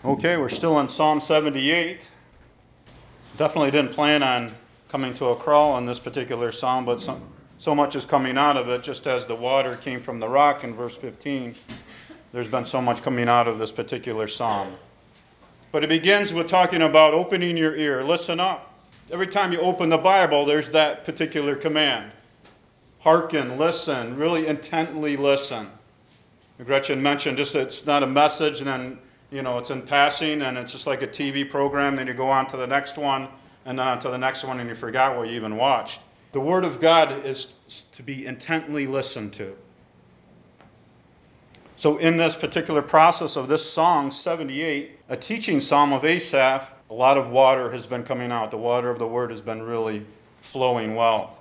Okay, we're still in Psalm 78. Definitely didn't plan on coming to a crawl on this particular psalm, but so much is coming out of it, just as the water came from the rock in verse 15. There's been so much coming out of this particular psalm. But it begins with talking about opening your ear. Listen up. Every time you open the Bible, there's that particular command. Hearken, listen, really intently listen. Gretchen mentioned just it's not a message and then, it's in passing and it's just like a TV program. Then you go on to the next one and then on to the next one and you forgot what you even watched. The Word of God is to be intently listened to. So in this particular process of this song, 78, a teaching psalm of Asaph, a lot of water has been coming out. The water of the Word has been really flowing well.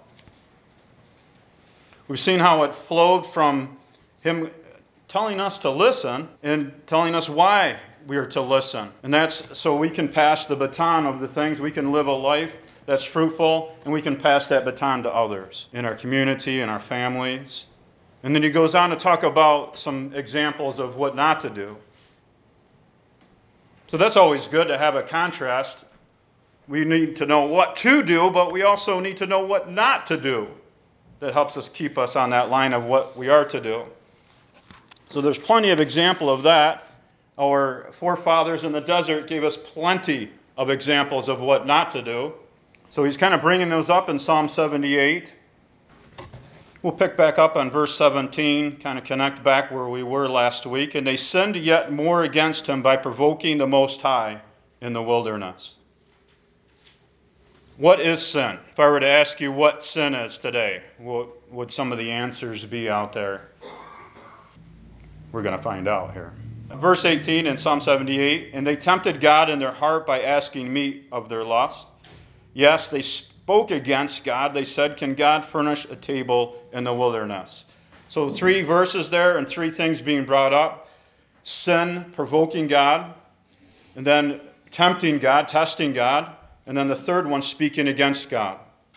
We've seen how it flowed from him telling us to listen and telling us why we are to listen. And that's so we can pass the baton of the things. We can live a life that's fruitful, and we can pass that baton to others in our community, in our families. And then he goes on to talk about some examples of what not to do. So that's always good to have a contrast. We need to know what to do, but we also need to know what not to do. That helps us keep us on that line of what we are to do. So there's plenty of example of that. Our forefathers in the desert gave us plenty of examples of what not to do. So he's kind of bringing those up in Psalm 78. We'll pick back up on verse 17, kind of connect back where we were last week. And they sinned yet more against him by provoking the Most High in the wilderness. What is sin? If I were to ask you what sin is today, what would some of the answers be out there? We're going to find out here. Verse 18 in Psalm 78, and they tempted God in their heart by asking meat of their lust. Yes, they spoke against God. They said, can God furnish a table in the wilderness? So 3 verses there and 3 things being brought up. Sin, provoking God, and then tempting God, testing God, and then the third one, speaking against God.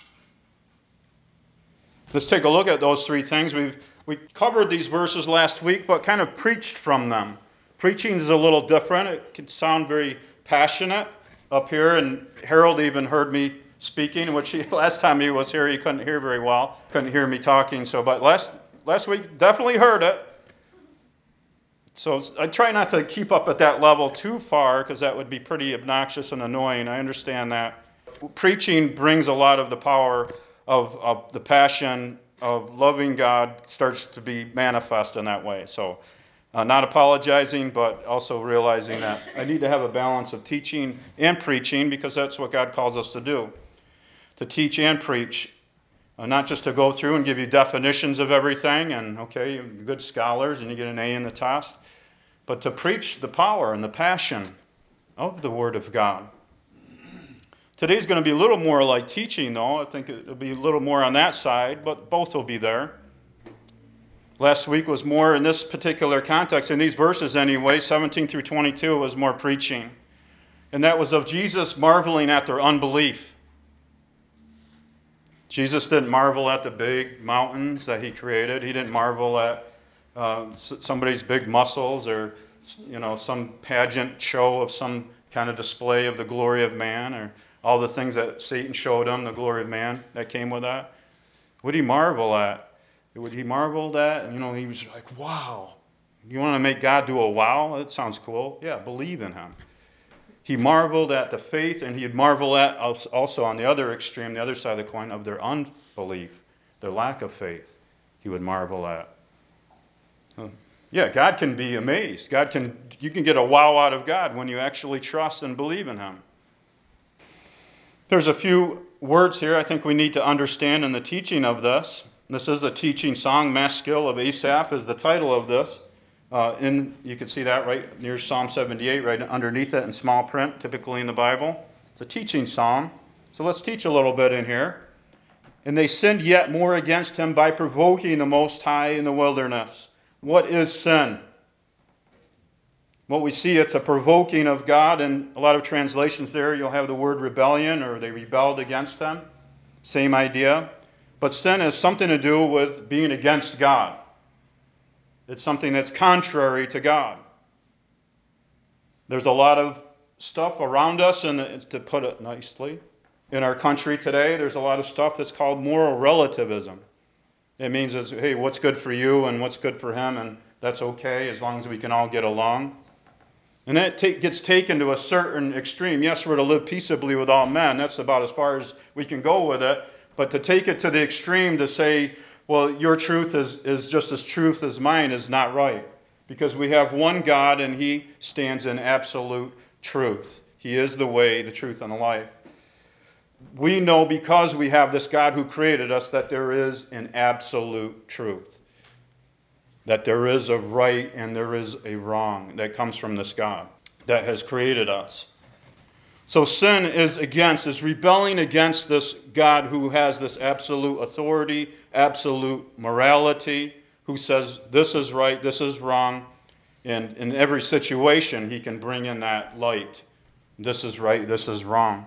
Let's take a look at those 3 things. We covered these verses last week, but kind of preached from them. Preaching is a little different. It can sound very passionate up here, and Harold even heard me speaking, which last time he was here, he couldn't hear very well. Couldn't hear me talking, but last week definitely heard it. So I try not to keep up at that level too far, because that would be pretty obnoxious and annoying. I understand that. Preaching brings a lot of the power of the passion of loving God starts to be manifest in that way. So not apologizing, but also realizing that I need to have a balance of teaching and preaching, because that's what God calls us to do, to teach and preach, not just to go through and give you definitions of everything and, okay, you're good scholars and you get an A in the test, but to preach the power and the passion of the Word of God. Today's going to be a little more like teaching, though. I think it'll be a little more on that side, but both will be there. Last week was more in this particular context, in these verses anyway, 17 through 22 was more preaching. And that was of Jesus marveling at their unbelief. Jesus didn't marvel at the big mountains that he created. He didn't marvel at somebody's big muscles or some pageant show of some kind of display of the glory of man, or all the things that Satan showed him, the glory of man that came with that. What did he marvel at? Would he marvel at? And, he was like, wow. You want to make God do a wow? That sounds cool. Yeah, believe in him. He marveled at the faith, and he'd marvel at also on the other extreme, the other side of the coin, of their unbelief, their lack of faith. He would marvel at. Yeah, God can be amazed. You can get a wow out of God when you actually trust and believe in him. There's a few words here I think we need to understand in the teaching of this. This is a teaching song. Maskil of Asaph is the title of this. You can see that right near Psalm 78, right underneath it in small print, typically in the Bible. It's a teaching psalm. So let's teach a little bit in here. And they sinned yet more against him by provoking the Most High in the wilderness. What is sin? What we see, it's a provoking of God. In a lot of translations there, you'll have the word rebellion, or they rebelled against him. Same idea. But sin has something to do with being against God. It's something that's contrary to God. There's a lot of stuff around us, and to put it nicely, in our country today, there's a lot of stuff that's called moral relativism. It means, hey, what's good for you and what's good for him, and that's okay as long as we can all get along. And that gets taken to a certain extreme. Yes, we're to live peaceably with all men. That's about as far as we can go with it. But to take it to the extreme to say, well, your truth is just as truth as mine is not right. Because we have one God and he stands in absolute truth. He is the way, the truth, and the life. We know because we have this God who created us that there is an absolute truth. That there is a right and there is a wrong that comes from this God that has created us. So sin is rebelling against this God who has this absolute authority, absolute morality, who says this is right, this is wrong. And in every situation, he can bring in that light. This is right, this is wrong.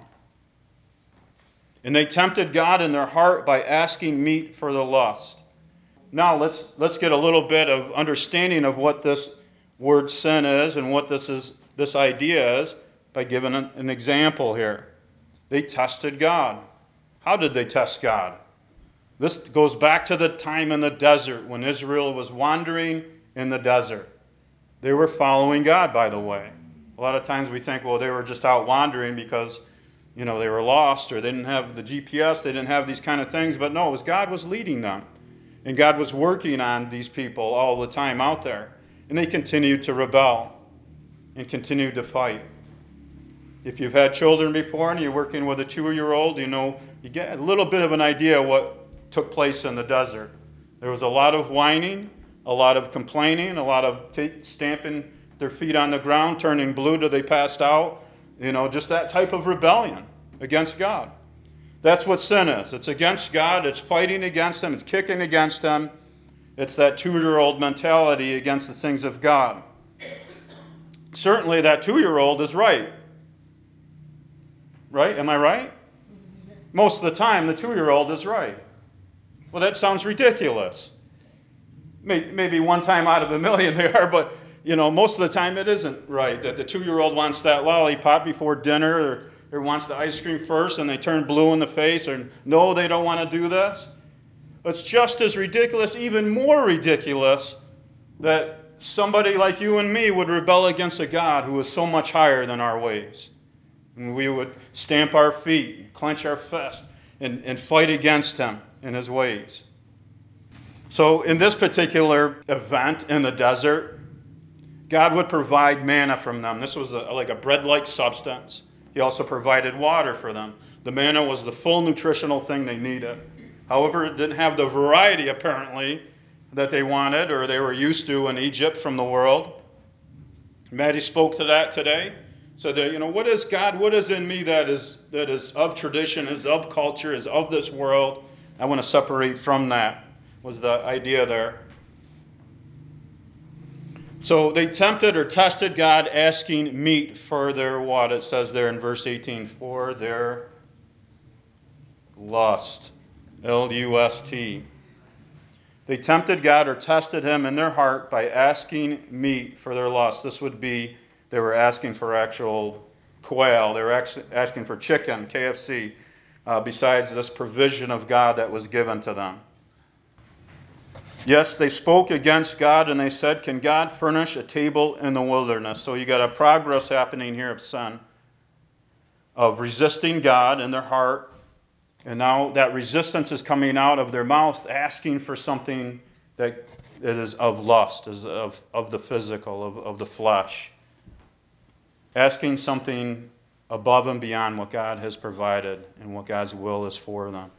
And they tempted God in their heart by asking meat for the lust. Now let's get a little bit of understanding of what this word sin is and what this idea is by giving an example here. They tested God. How did they test God? This goes back to the time in the desert when Israel was wandering in the desert. They were following God, by the way. A lot of times we think, well, they were just out wandering because, they were lost or they didn't have the GPS, they didn't have these kind of things. But no, it was God was leading them. And God was working on these people all the time out there. And they continued to rebel and continued to fight. If you've had children before and you're working with a 2-year-old, you get a little bit of an idea what took place in the desert. There was a lot of whining, a lot of complaining, a lot of stamping their feet on the ground, turning blue till they passed out. Just that type of rebellion against God. That's what sin is. It's against God. It's fighting against him. It's kicking against him. It's that 2-year-old mentality against the things of God. Certainly that 2-year-old is right. Right? Am I right? Most of the time, the 2-year-old is right. Well, that sounds ridiculous. Maybe one time out of a million they are, but most of the time it isn't right. That the 2-year-old wants that lollipop before dinner, or wants the ice cream first, and they turn blue in the face, or no, they don't want to do this. It's just as ridiculous, even more ridiculous, that somebody like you and me would rebel against a God who is so much higher than our ways. And we would stamp our feet, clench our fist, and fight against him in his ways. So in this particular event in the desert, God would provide manna from them. This was like a bread-like substance. He also provided water for them. The manna was the full nutritional thing they needed. However, it didn't have the variety, apparently, that they wanted or they were used to in Egypt from the world. Maddie spoke to that today. So that, what is God? What is in me that is of tradition, is of culture, is of this world? I want to separate from that, was the idea there. So they tempted or tested God, asking meat for their what? It says there in verse 18, for their lust. L-U-S-T. They tempted God or tested him in their heart by asking meat for their lust. This would be, they were asking for actual quail. They were asking for chicken, KFC, besides this provision of God that was given to them. Yes, they spoke against God and they said, can God furnish a table in the wilderness? So you got a progress happening here of sin, of resisting God in their heart. And now that resistance is coming out of their mouth, asking for something that is of lust, is of the physical, of the flesh. Asking something above and beyond what God has provided and what God's will is for them.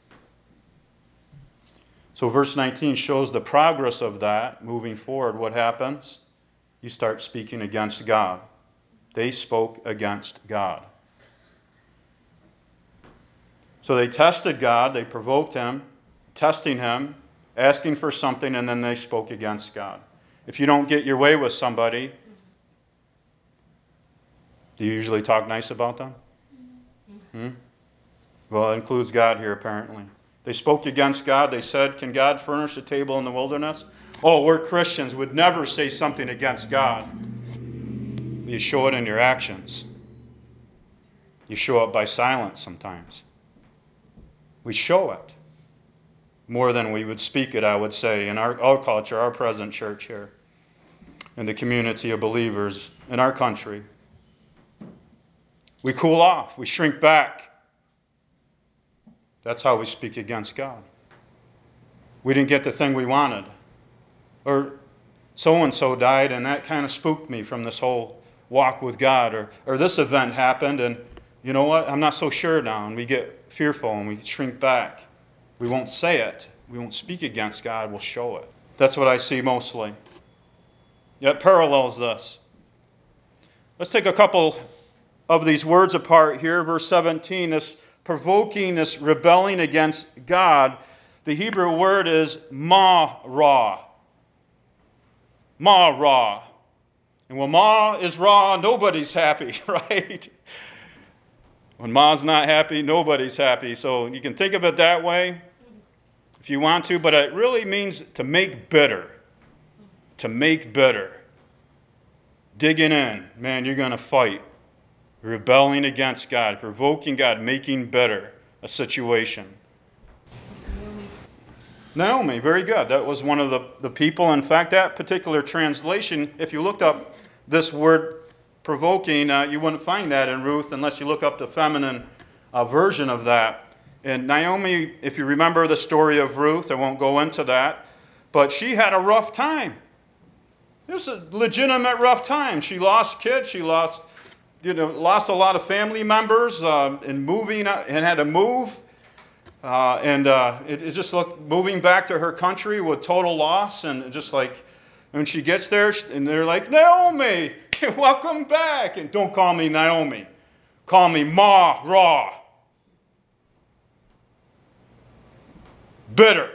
So verse 19 shows the progress of that moving forward. What happens? You start speaking against God. They spoke against God. So they tested God, they provoked him, testing him, asking for something, and then they spoke against God. If you don't get your way with somebody, do you usually talk nice about them? Well, it includes God here, apparently. They spoke against God. They said, can God furnish a table in the wilderness? Oh, we're Christians, would never say something against God. You show it in your actions. You show it by silence sometimes. We show it more than we would speak it, I would say, in our culture, our present church here, in the community of believers in our country. We cool off. We shrink back. That's how we speak against God. We didn't get the thing we wanted. Or so-and-so died, and that kind of spooked me from this whole walk with God. Or this event happened, and you know what? I'm not so sure now. And we get fearful, and we shrink back. We won't say it. We won't speak against God. We'll show it. That's what I see mostly. It parallels this. Let's take a couple of these words apart here. Verse 17, this provoking, this rebelling against God. The Hebrew word is ma-ra. Ma-ra. And when ma is raw, nobody's happy, right? When ma's not happy, nobody's happy. So you can think of it that way if you want to, but it really means to make bitter. To make bitter. Digging in. Man, you're going to fight. Rebelling against God, provoking God, making bitter a situation. Naomi, very good. That was one of the people. In fact, that particular translation, if you looked up this word provoking, you wouldn't find that in Ruth unless you look up the feminine version of that. And Naomi, if you remember the story of Ruth, I won't go into that, but she had a rough time. It was a legitimate rough time. She lost kids. She lost a lot of family members in moving and had to move. It just looked moving back to her country with total loss. And just like when she gets there, and they're like, Naomi, welcome back. And don't call me Naomi. Call me Ma-ra. Bitter.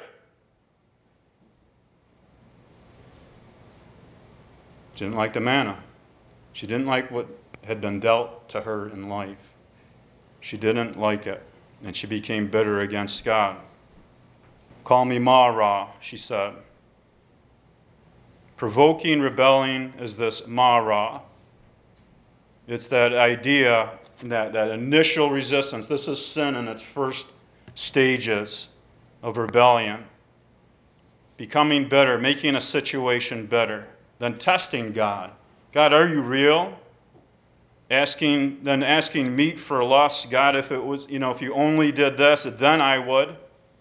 She didn't like the manna. She didn't like what had been dealt to her in life. She didn't like it. And she became bitter against God. Call me Ma-ra, she said. Provoking, rebelling is this Ma-ra. It's that idea, that initial resistance. This is sin in its first stages of rebellion. Becoming bitter, making a situation better. Then testing God. God, are you real? Asking meat for lust. God, if it was, if you only did this, then I would.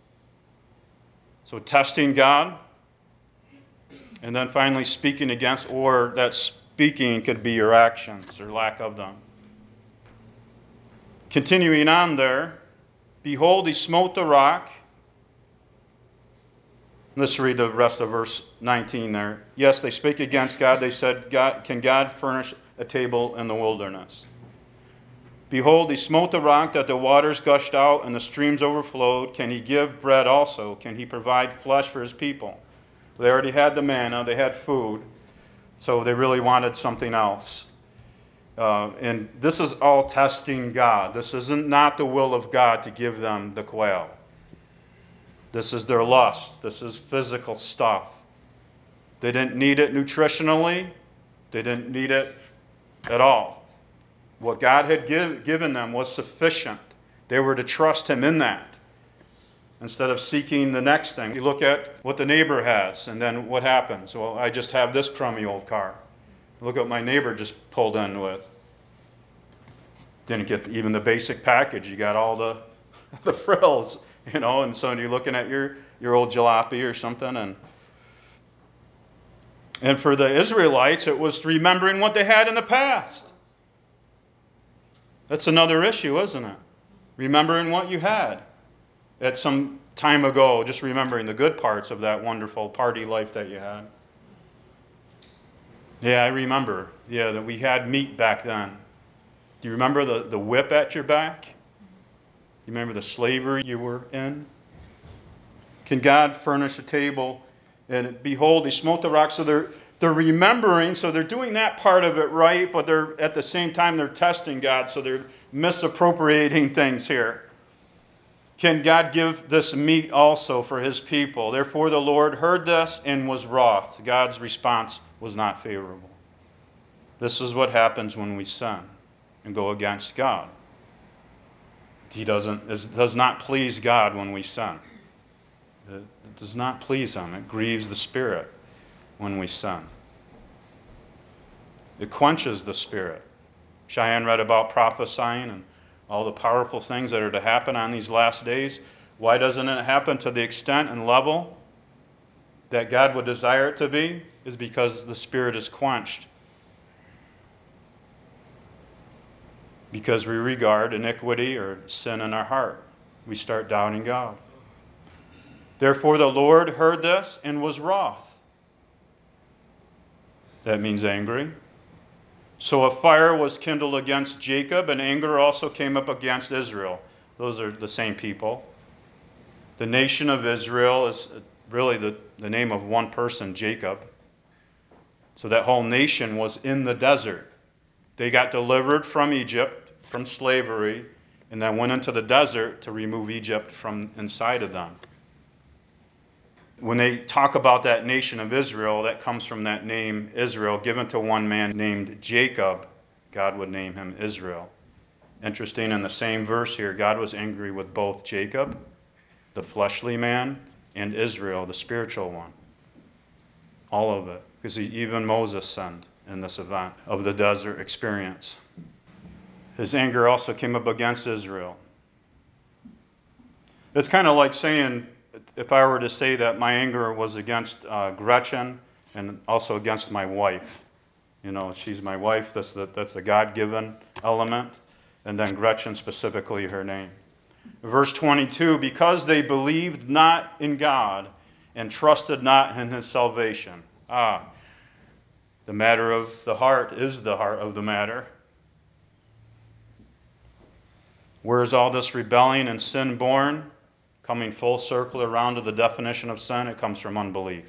So testing God. And then finally speaking against, or that speaking could be your actions or lack of them. Continuing on there, behold, he smote the rock. Let's read the rest of verse 19 there. Yes, they spake against God. They said, can God furnish a table in the wilderness? Behold, he smote the rock that the waters gushed out and the streams overflowed. Can he give bread also? Can he provide flesh for his people? They already had the manna. They had food. So they really wanted something else. And this is all testing God. This isn't not the will of God to give them the quail. This is their lust. This is physical stuff. They didn't need it nutritionally. They didn't need it at all. What God had given them was sufficient. They were to trust him in that instead of seeking the next thing. You look at what the neighbor has, and then what happens? Well, I just have this crummy old car. Look at what my neighbor just pulled in with. Didn't get even the basic package. You got all the frills, and so you're looking at your old jalopy or something. And for the Israelites, it was remembering what they had in the past. That's another issue, isn't it? Remembering what you had at some time ago, just remembering the good parts of that wonderful party life that you had. Yeah, I remember. Yeah, that we had meat back then. Do you remember the whip at your back? You remember the slavery you were in? Can God furnish a table? And behold, he smote the rock. So they're remembering, so they're doing that part of it right, but they're at the same time they're testing God, so they're misappropriating things here. Can God give this meat also for his people? Therefore the Lord heard this and was wroth. God's response was not favorable. This is what happens when we sin and go against God. It does not please God when we sin. It does not please Him. It grieves the Spirit when we sin. It quenches the Spirit. Cheyenne read about prophesying and all the powerful things that are to happen on these last days. Why doesn't it happen to the extent and level that God would desire it to be? Is because the Spirit is quenched. Because we regard iniquity or sin in our heart. We start doubting God. Therefore the Lord heard this and was wroth. That means angry. So a fire was kindled against Jacob, and anger also came up against Israel. Those are the same people. The nation of Israel is really the name of one person, Jacob. So that whole nation was in the desert. They got delivered from Egypt, from slavery, and then went into the desert to remove Egypt from inside of them. When they talk about that nation of Israel, that comes from that name Israel, given to one man named Jacob. God would name him Israel. Interesting, in the same verse here, God was angry with both Jacob, the fleshly man, and Israel, the spiritual one. All of it. Because even Moses sinned in this event of the desert experience. His anger also came up against Israel. It's kind of like saying, if I were to say that my anger was against Gretchen and also against my wife. You know, she's my wife, that's the God-given element. And then Gretchen, specifically her name. Verse 22, because they believed not in God and trusted not in His salvation. The matter of the heart is the heart of the matter. Where is all this rebellion and sin born? Coming full circle around to the definition of sin, it comes from unbelief.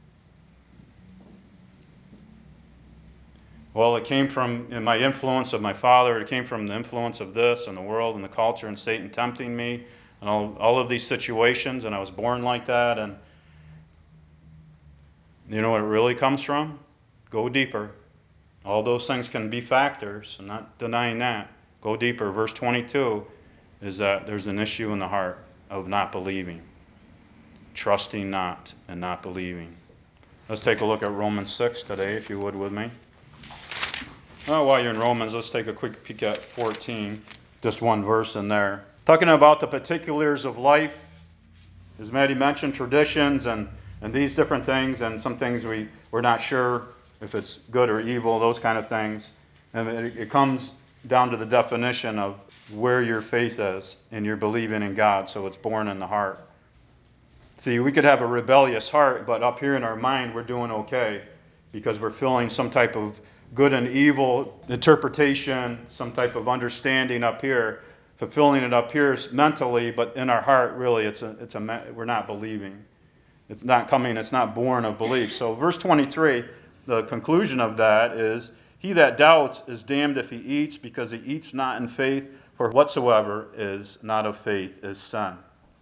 Well, it came from in my influence of my father. It came from the influence of this and the world and the culture and Satan tempting me and all of these situations, and I was born like that. And you know what it really comes from? Go deeper. All those things can be factors. I'm not denying that. Go deeper. Verse 22 is that there's an issue in the heart of not believing. Trusting not and not believing. Let's take a look at Romans 6 today, if you would, with me. Well, while you're in Romans, let's take a quick peek at 14. Just one verse in there. Talking about the particulars of life. As Maddie mentioned, traditions and these different things, and some things we're not sure if it's good or evil, those kind of things. And it comes down to the definition of where your faith is, and you're believing in God, so it's born in the heart. See, we could have a rebellious heart, but up here in our mind, we're doing okay because we're feeling some type of good and evil interpretation, some type of understanding up here, fulfilling it up here mentally, but in our heart, really, we're not believing. It's not coming, it's not born of belief. So verse 23, the conclusion of that is, he that doubts is damned if he eats, because he eats not in faith, for whatsoever is not of faith is sin.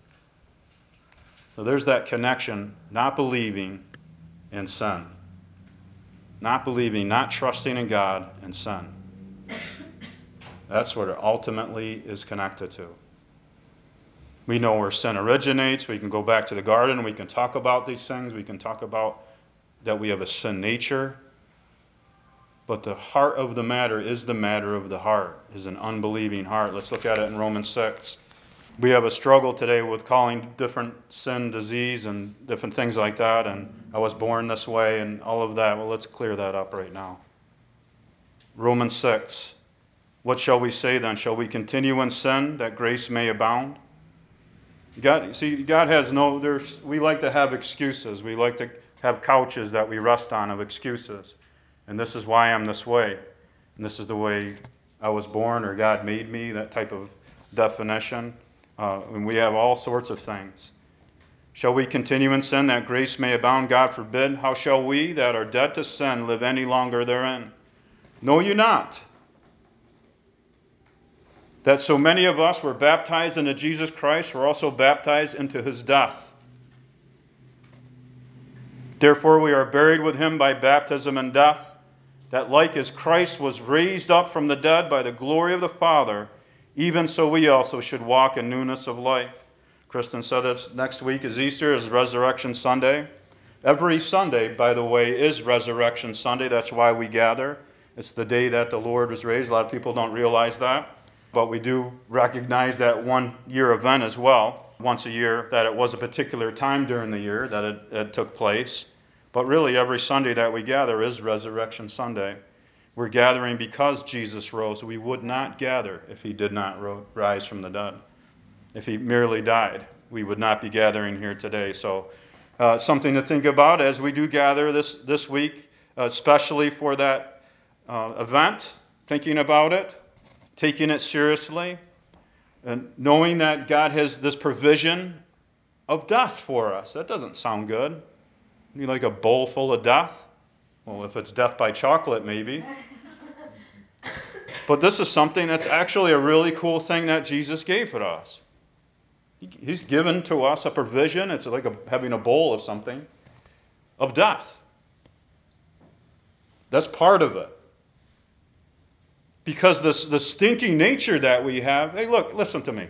So there's that connection, not believing and sin. Not believing, not trusting in God and sin. That's what it ultimately is connected to. We know where sin originates. We can go back to the garden. We can talk about these things. We can talk about that we have a sin nature. But the heart of the matter is the matter of the heart, is an unbelieving heart. Let's look at it in Romans 6. We have a struggle today with calling different sin disease and different things like that, and I was born this way and all of that. Well, let's clear that up right now. Romans 6. What shall we say then? Shall we continue in sin that grace may abound? God has we like to have excuses. We like to have couches that we rest on of excuses. And this is why I'm this way. And this is the way I was born, or God made me, that type of definition. And we have all sorts of things. Shall we continue in sin that grace may abound? God forbid. How shall we that are dead to sin live any longer therein? Know you not that so many of us were baptized into Jesus Christ, were also baptized into his death? Therefore we are buried with him by baptism and death, that like as Christ was raised up from the dead by the glory of the Father, even so we also should walk in newness of life. Kristen said this next week is Easter, is Resurrection Sunday. Every Sunday, by the way, is Resurrection Sunday. That's why we gather. It's the day that the Lord was raised. A lot of people don't realize that. But we do recognize that one-year event as well, once a year, that it was a particular time during the year that it took place. But really, every Sunday that we gather is Resurrection Sunday. We're gathering because Jesus rose. We would not gather if he did not rise from the dead. If he merely died, we would not be gathering here today. So something to think about as we do gather this week, especially for that event, thinking about it, taking it seriously, and knowing that God has this provision of death for us. That doesn't sound good. You like a bowl full of death? Well, if it's death by chocolate, maybe. But this is something that's actually a really cool thing that Jesus gave to us. He's given to us a provision. It's like having a bowl of something, of death. That's part of it. Because the stinking nature that we have, hey, look, listen to me.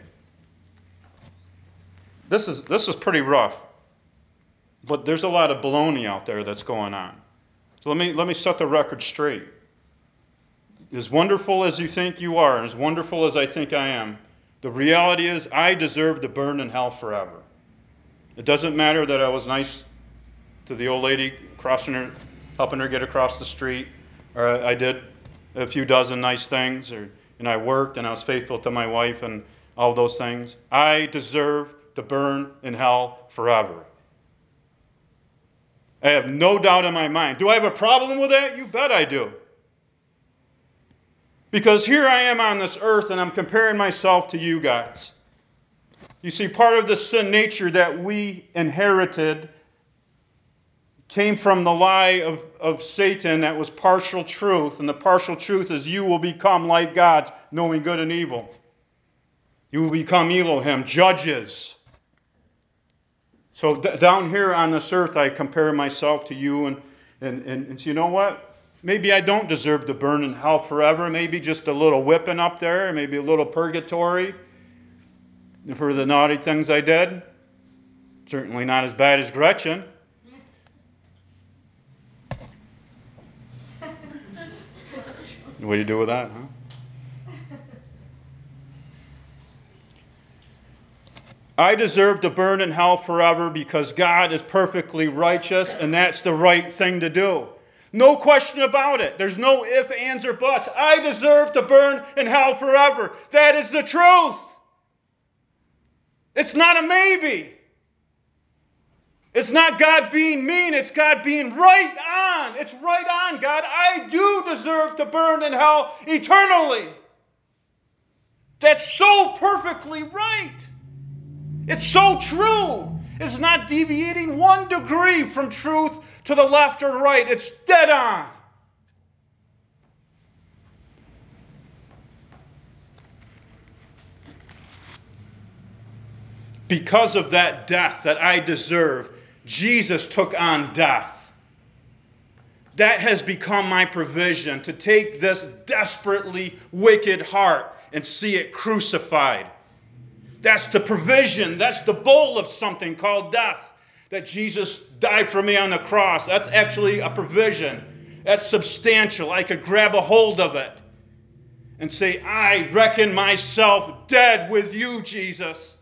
This is pretty rough. But there's a lot of baloney out there that's going on. So let me set the record straight. As wonderful as you think you are, and as wonderful as I think I am, the reality is I deserve to burn in hell forever. It doesn't matter that I was nice to the old lady helping her get across the street, or I did a few dozen nice things, and I worked and I was faithful to my wife and all those things. I deserve to burn in hell forever. I have no doubt in my mind. Do I have a problem with that? You bet I do. Because here I am on this earth and I'm comparing myself to you guys. You see, part of the sin nature that we inherited came from the lie of Satan that was partial truth. And the partial truth is you will become like God, knowing good and evil. You will become Elohim, judges. So down here on this earth, I compare myself to you, and you know what? Maybe I don't deserve to burn in hell forever. Maybe just a little whipping up there, maybe a little purgatory for the naughty things I did. Certainly not as bad as Gretchen. What do you do with that, huh? I deserve to burn in hell forever because God is perfectly righteous, and that's the right thing to do. No question about it. There's no ifs, ands, or buts. I deserve to burn in hell forever. That is the truth. It's not a maybe. It's not God being mean. It's God being right on. It's right on, God. I do deserve to burn in hell eternally. That's so perfectly right. It's so true. It's not deviating 1 degree from truth to the left or right. It's dead on. Because of that death that I deserve, Jesus took on death. That has become my provision, to take this desperately wicked heart and see it crucified. That's the provision. That's the bowl of something called death. That Jesus died for me on the cross. That's actually a provision. That's substantial. I could grab a hold of it and say, I reckon myself dead with you, Jesus.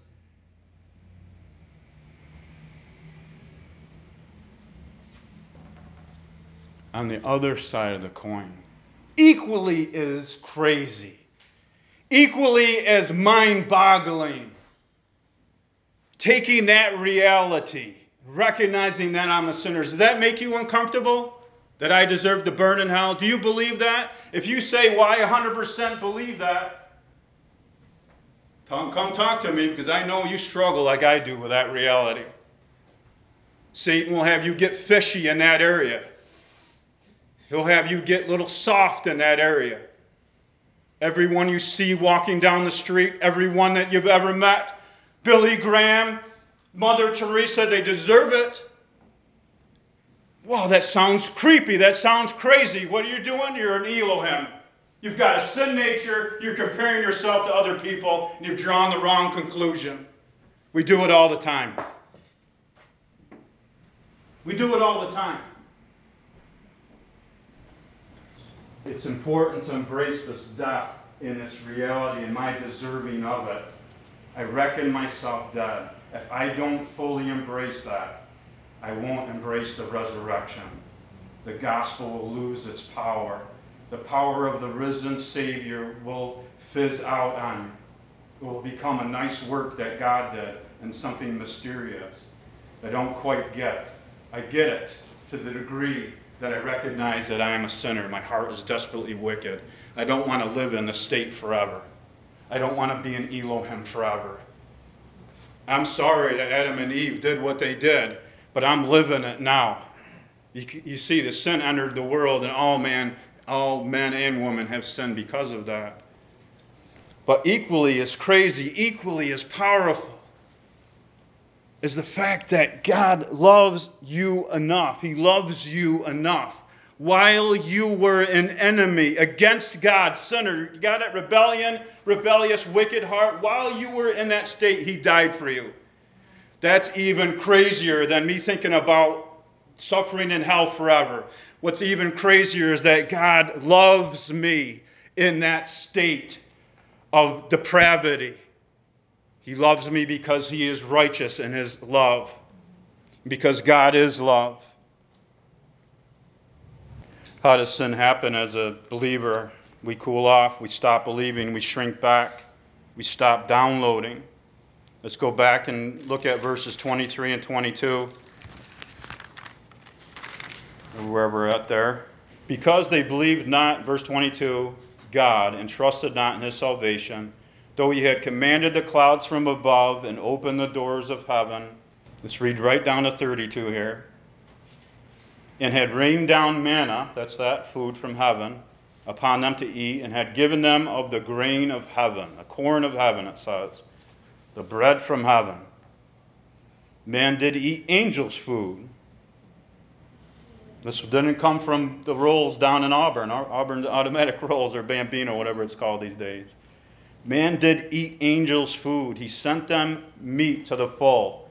On the other side of the coin, equally as crazy, equally as mind-boggling, taking that reality, recognizing that I'm a sinner. Does that make you uncomfortable? That I deserve to burn in hell? Do you believe that? If you say, well, I 100% believe that, come talk to me, because I know you struggle like I do with that reality. Satan will have you get fishy in that area. He'll have you get a little soft in that area. Everyone you see walking down the street, everyone that you've ever met, Billy Graham, Mother Teresa, they deserve it. Wow, that sounds creepy. That sounds crazy. What are you doing? You're an Elohim. You've got a sin nature. You're comparing yourself to other people, and you've drawn the wrong conclusion. We do it all the time. We do it all the time. It's important to embrace this death in its reality and my deserving of it. I reckon myself dead. If I don't fully embrace that, I won't embrace the resurrection. The gospel will lose its power. The power of the risen Savior will fizz out on me. It will become a nice work that God did and something mysterious I don't quite get. I get it to the degree that I recognize that I am a sinner. My heart is desperately wicked. I don't want to live in this state forever. I don't want to be an Elohim forever. I'm sorry that Adam and Eve did what they did, but I'm living it now. You see, the sin entered the world, and all men and women have sinned because of that. But equally as crazy, equally as powerful, is the fact that God loves you enough. He loves you enough. While you were an enemy against God, sinner, God at rebellion, rebellious, wicked heart, while you were in that state, He died for you. That's even crazier than me thinking about suffering in hell forever. What's even crazier is that God loves me in that state of depravity. He loves me because He is righteous in His love, because God is love. How does sin happen as a believer? We cool off, we stop believing, we shrink back, we stop downloading. Let's go back and look at verses 23 and 22, or wherever we're at there. Because they believed not, verse 22, God, and trusted not in His salvation, though He had commanded the clouds from above and opened the doors of heaven. Let's read right down to 32 here. And had rained down manna, that's that food from heaven, upon them to eat, and had given them of the grain of heaven, the corn of heaven, it says, the bread from heaven. Man did eat angels' food. This didn't come from the rolls down in Auburn. Auburn's automatic rolls, or Bambino, whatever it's called these days. Man did eat angels' food. He sent them meat to the full.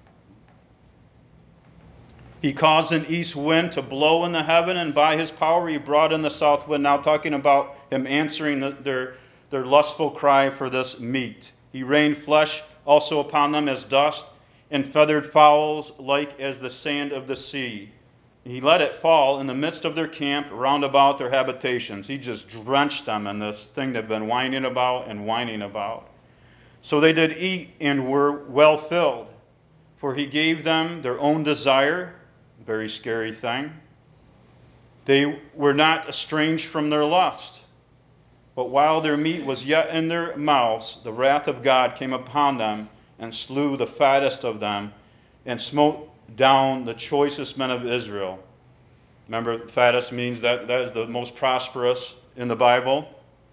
He caused an east wind to blow in the heaven, and by His power He brought in the south wind. Now talking about Him answering their lustful cry for this meat. He rained flesh also upon them as dust, and feathered fowls like as the sand of the sea. He let it fall in the midst of their camp, round about their habitations. He just drenched them in this thing they've been whining about and whining about. So they did eat and were well filled, for He gave them their own desire. Very scary thing. They were not estranged from their lust. But while their meat was yet in their mouths, the wrath of God came upon them and slew the fattest of them and smote down the choicest men of Israel. Remember, fattest means that is the most prosperous in the Bible.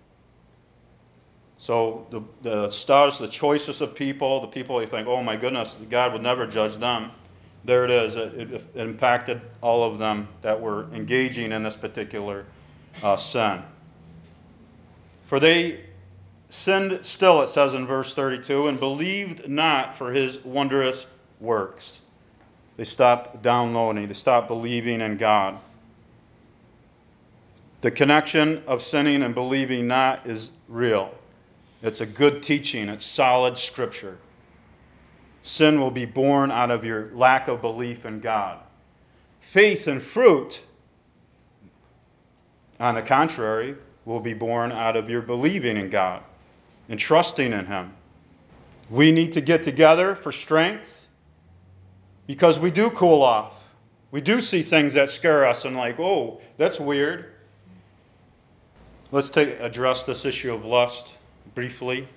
So the stoutest, the choicest of people, the people you think, oh my goodness, God would never judge them. There it is. It impacted all of them that were engaging in this particular sin. For they sinned still, it says in verse 32, and believed not for His wondrous works. They stopped downloading. They stopped believing in God. The connection of sinning and believing not is real. It's a good teaching. It's solid scripture. Sin will be born out of your lack of belief in God. Faith and fruit, on the contrary, will be born out of your believing in God and trusting in Him. We need to get together for strength because we do cool off. We do see things that scare us and like, oh, that's weird. Let's address this issue of lust briefly.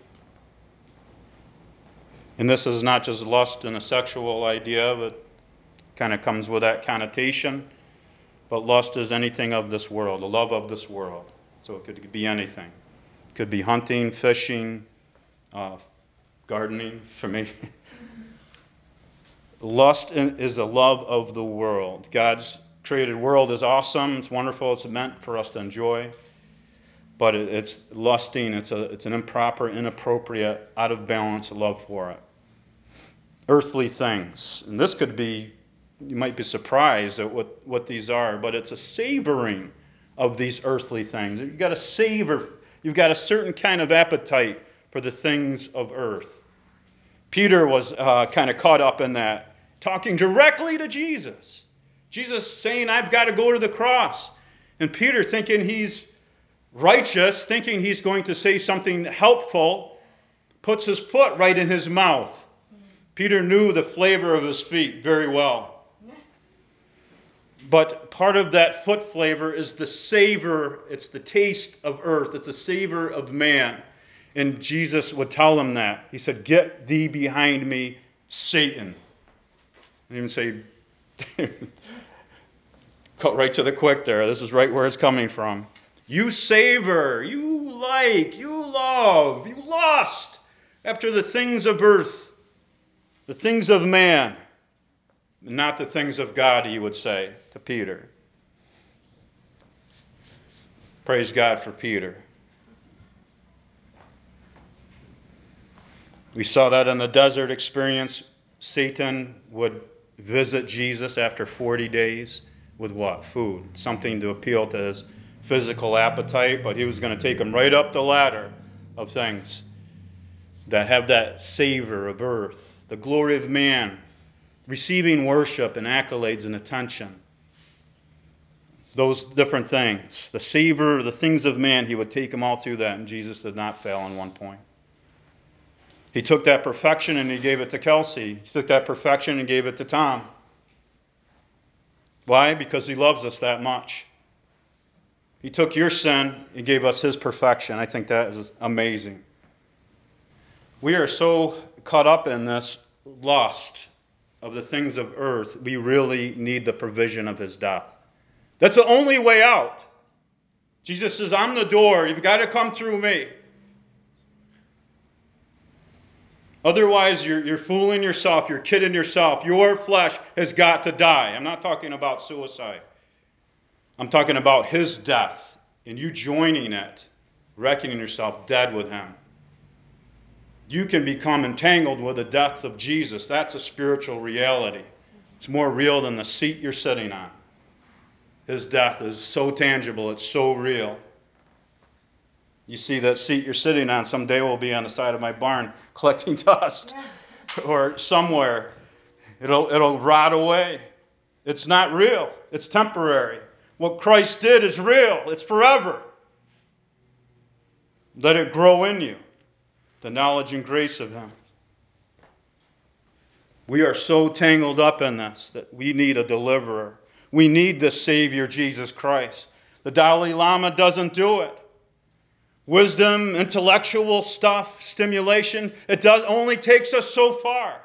And this is not just lust in a sexual idea, but kind of comes with that connotation. But lust is anything of this world, the love of this world. So it could be anything. It could be hunting, fishing, gardening, for me. Lust is a love of the world. God's created world is awesome. It's wonderful. It's meant for us to enjoy. But it's lusting. It's an improper, inappropriate, out of balance love for it. Earthly things. And this could be, you might be surprised at what these are, but it's a savoring of these earthly things. You've got to savor. You've got a certain kind of appetite for the things of earth. Peter was kind of caught up in that, talking directly to Jesus. Jesus saying, I've got to go to the cross. And Peter, thinking he's righteous, thinking he's going to say something helpful, puts his foot right in his mouth. Peter knew the flavor of his feet very well. But part of that foot flavor is the savor, it's the taste of earth, it's the savor of man. And Jesus would tell him that. He said, get thee behind me, Satan. And even say, cut right to the quick there. This is right where it's coming from. You savor, you like, you love, you lust after the things of earth, the things of man, not the things of God, he would say to Peter. Praise God for Peter. We saw that in the desert experience. Satan would visit Jesus after 40 days with what? Food. Something to appeal to his physical appetite, but he was going to take him right up the ladder of things that have that savor of earth, the glory of man, receiving worship and accolades and attention. Those different things. The savor, the things of man, he would take him all through that, and Jesus did not fail on one point. He took that perfection and he gave it to Kelsey. He took that perfection and gave it to Tom. Why? Because he loves us that much. He took your sin and gave us his perfection. I think that is amazing. We are so caught up in this lust of the things of earth, we really need the provision of his death. That's the only way out. Jesus says, I'm the door. You've got to come through me. Otherwise, you're fooling yourself. You're kidding yourself. Your flesh has got to die. I'm not talking about suicide. I'm talking about his death and you joining it, reckoning yourself dead with him. You can become entangled with the death of Jesus. That's a spiritual reality. It's more real than the seat you're sitting on. His death is so tangible. It's so real. You see, that seat you're sitting on someday will be on the side of my barn collecting dust or somewhere. It'll rot away. It's not real. It's temporary. What Christ did is real. It's forever. Let it grow in you, the knowledge and grace of him. We are so tangled up in this that we need a deliverer. We need the Savior, Jesus Christ. The Dalai Lama doesn't do it. Wisdom, intellectual stuff, stimulation, only takes us so far.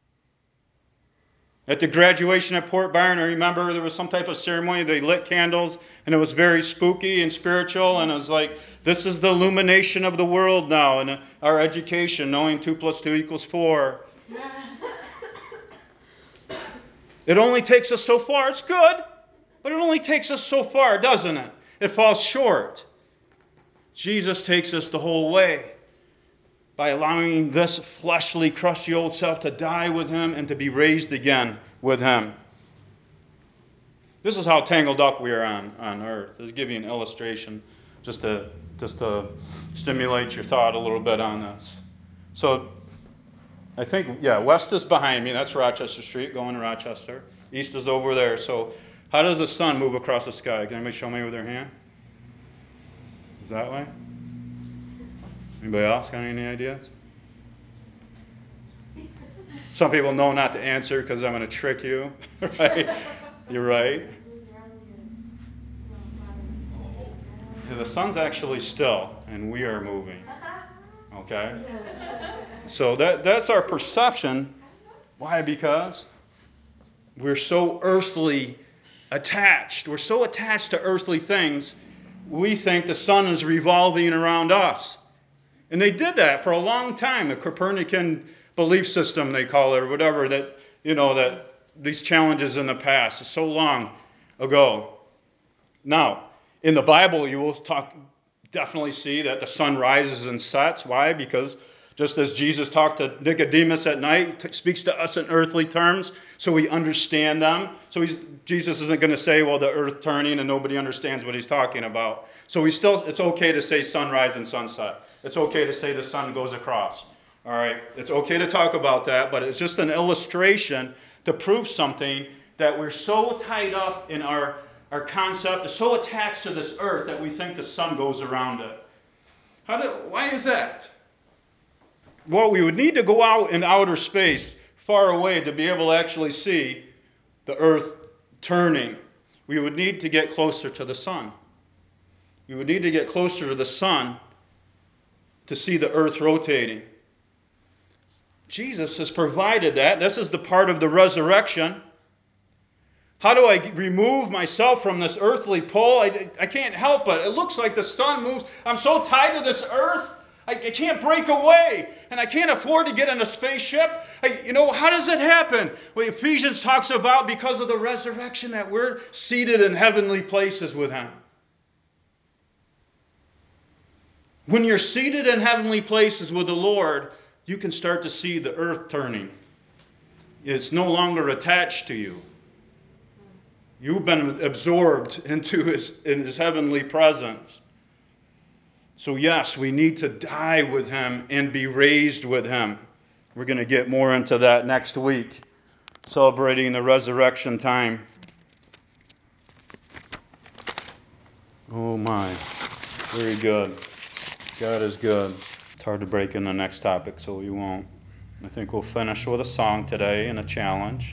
At the graduation at Port Byron, I remember there was some type of ceremony. They lit candles, and it was very spooky and spiritual, and it was like, this is the illumination of the world now, and our education, knowing 2 + 2 = 4. It only takes us so far. It's good, but it only takes us so far, doesn't it? It falls short. Jesus takes us the whole way by allowing this fleshly, crusty old self to die with him and to be raised again with him. This is how tangled up we are on earth. I'll give you an illustration just to stimulate your thought a little bit on this. So I think, west is behind me. That's Rochester Street, going to Rochester. East is over there. So how does the sun move across the sky? Can anybody show me with their hand? Is that way? Anybody else got any ideas? Some people know not to answer because I'm going to trick you. Right? You're right. Yeah, the sun's actually still, and we are moving. Okay? So that's our perception. Why? Because we're so earthly attached. We're so attached to earthly things, we think the sun is revolving around us. And they did that for a long time. The Copernican belief system, they call it, or whatever, that these challenges in the past, so long. ago. Now, in the Bible, you will definitely see that the sun rises and sets. Why? Because just as Jesus talked to Nicodemus at night, speaks to us in earthly terms, so we understand them. So Jesus isn't going to say, well, the earth turning, and nobody understands what he's talking about. So it's okay to say sunrise and sunset. It's okay to say the sun goes across. All right? It's okay to talk about that, but it's just an illustration to prove something, that we're so tied up in our concept, is so attached to this earth that we think the sun goes around it. Why is that? Well, we would need to go out in outer space, far away, to be able to actually see the earth turning. We would need to get closer to the sun. We would need to get closer to the sun to see the earth rotating. Jesus has provided that. This is the part of the resurrection. How do I remove myself from this earthly pull? I can't help it. It looks like the sun moves. I'm so tied to this earth, I can't break away. And I can't afford to get in a spaceship. How does it happen? Well, Ephesians talks about, because of the resurrection, that we're seated in heavenly places with him. When you're seated in heavenly places with the Lord, you can start to see the earth turning. It's no longer attached to you. You've been absorbed into his heavenly presence. So yes, we need to die with him and be raised with him. We're going to get more into that next week, celebrating the resurrection time. Oh my, very good. God is good. It's hard to break in the next topic, so we won't. I think we'll finish with a song today and a challenge.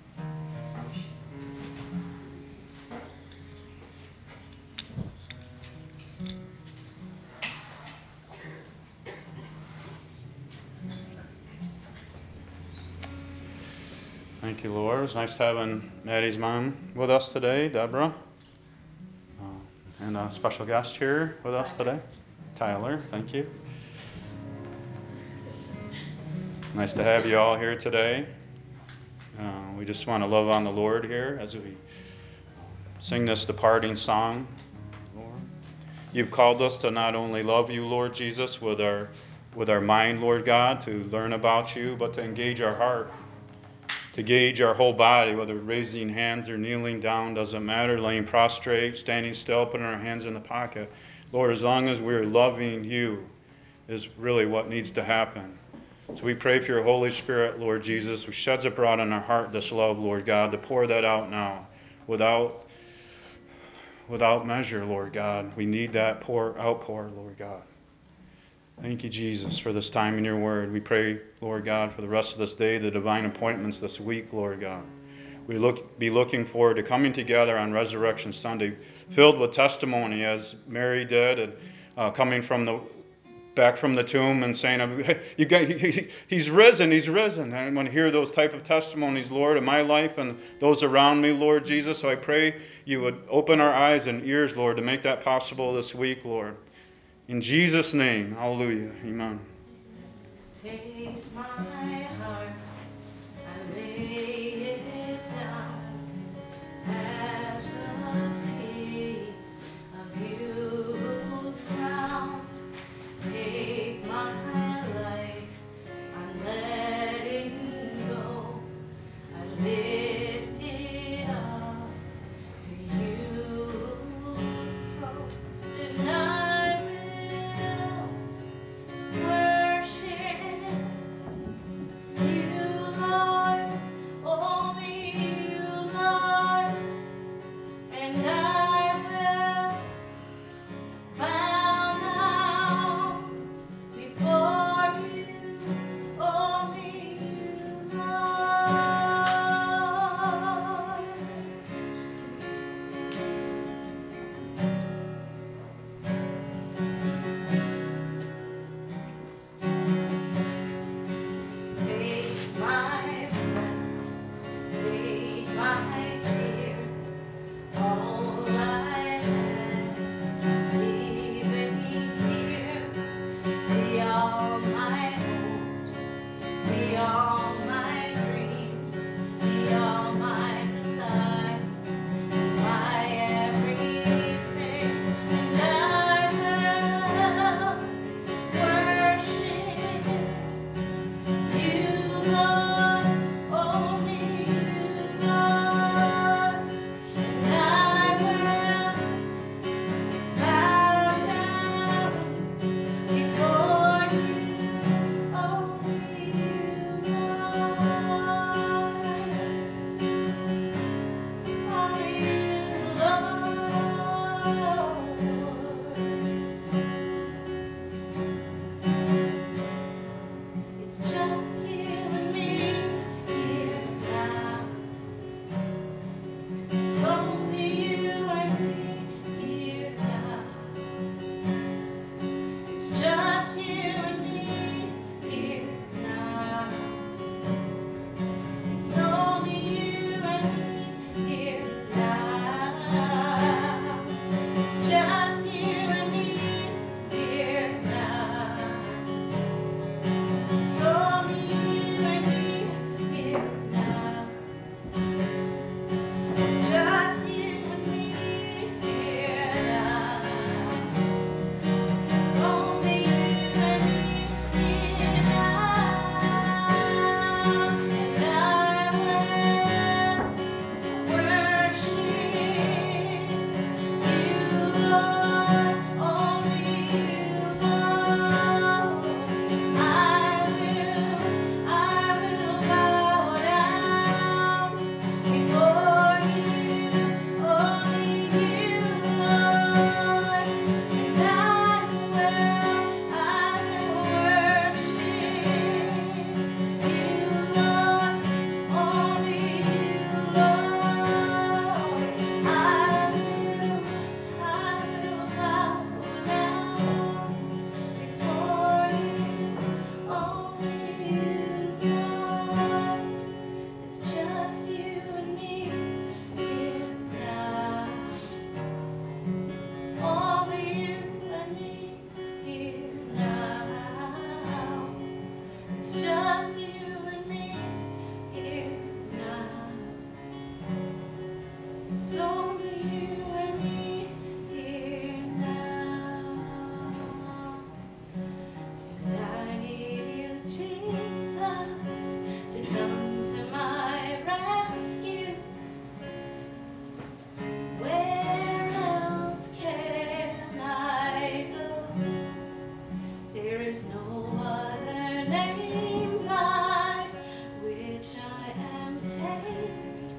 Thank you, Lord. It was nice having Maddie's mom with us today, Deborah. And a special guest here with us today, Tyler. Thank you. Nice to have you all here today. We just want to love on the Lord here as we sing this departing song. Lord, you've called us to not only love you, Lord Jesus, with our mind, Lord God, to learn about you, but to engage our heart, to gauge our whole body, whether raising hands or kneeling down, doesn't matter, laying prostrate, standing still, putting our hands in the pocket. Lord, as long as we're loving you is really what needs to happen. So we pray for your Holy Spirit, Lord Jesus, who sheds abroad in our heart this love, Lord God, to pour that out now without measure, Lord God. We need that outpour, Lord God. Thank you, Jesus, for this time in your word. We pray, Lord God, for the rest of this day, the divine appointments this week, Lord God. We be looking forward to coming together on Resurrection Sunday, filled with testimony, as Mary did, and coming back from the tomb and saying, he's risen, he's risen. And I want to hear those type of testimonies, Lord, in my life and those around me, Lord Jesus. So I pray you would open our eyes and ears, Lord, to make that possible this week, Lord. In Jesus' name, hallelujah, amen. Take my heart, I lay it down at the feet of you who's crown. Take my life, I'm letting go. I lift it up to you's throne, and I will worship you. Jesus to come to my rescue. Where else can I go? There is no other name by which I am saved.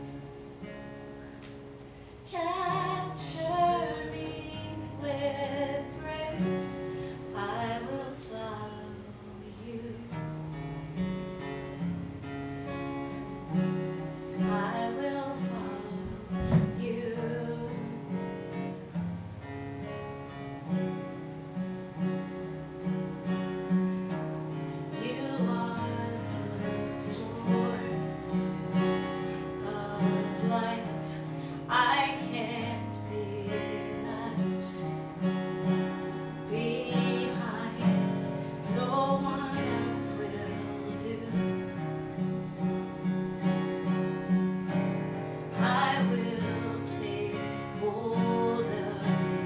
Capture me with grace. I will follow you. I will follow you. You are the source of life. I can't be left behind. No one else will do. I will take hold of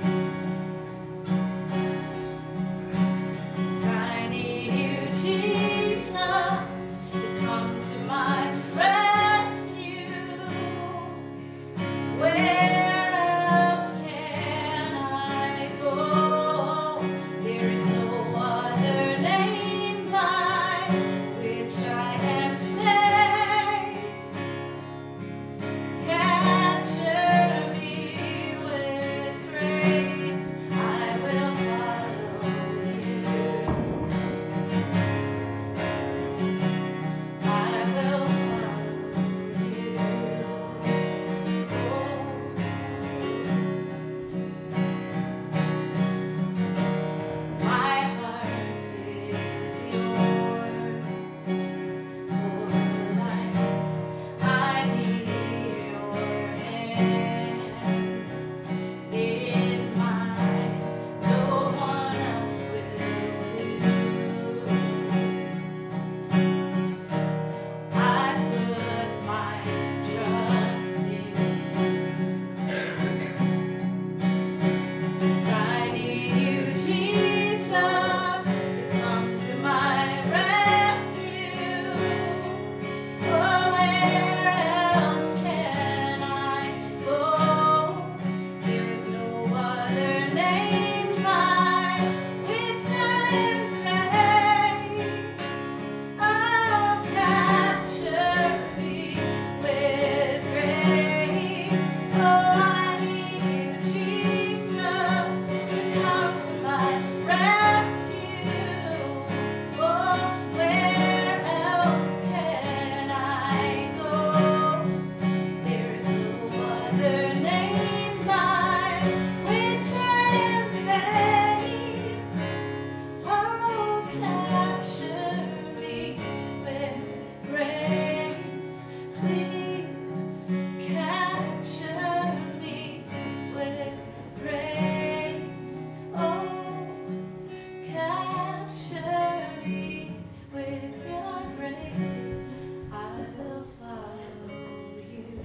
you. 'Cause I need you, Jesus, to come to my rescue. Where else can I go? There is no other name by which I am saved. Capture me with grace. I will follow you. I will follow you. Oh, my heart is yours for life. I need your hand in mine. No one else will do. I put my trust in you. 'Cause I need you, Jesus, to come to my rescue. Oh, where else can I go? There is no other name by which I am saved. Oh, capture me with grace. Oh, I need you, Jesus, to come to my rescue. Oh, where else can I go? There is no other name by which I am saved. Oh, capture me with grace, please. Capture me with grace. Oh, capture me with your grace. I will follow you.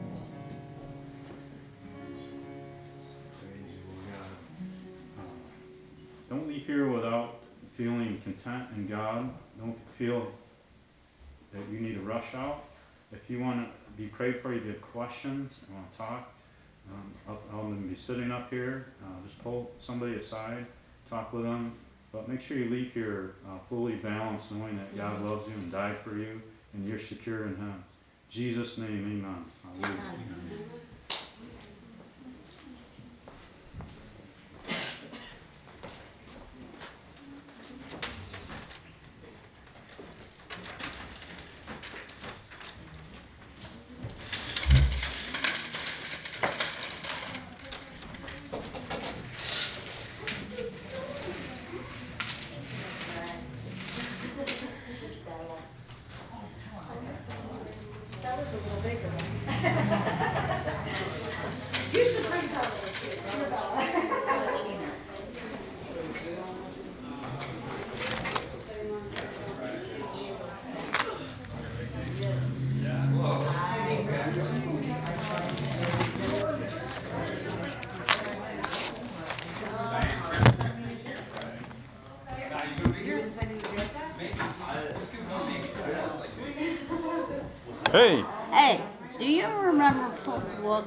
Praise you, Lord God. Don't leave here without feeling content in God. Don't feel that you need to rush out. If you want to be prayed for, you have questions, you want to talk, I'm going to be sitting up here. Just pull somebody aside, talk with them. But make sure you leave here fully balanced, knowing that God loves you and died for you, and you're secure in Him. In Jesus' name, amen. Hallelujah. That was a little bigger one. You should bring Bella with you. You didn't say you would get that? Maybe. Hey, Hey, do you remember, well,